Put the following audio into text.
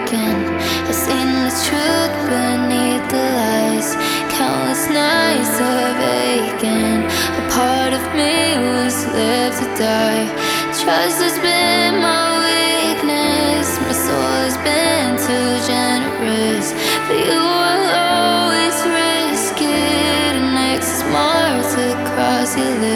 broken. I've seen the truth beneath the lies. Countless nights of aching. A part of me was left to die. Trust has been my weakness. My soul has been too generous. But you will always risk it. An X's marked across your lips.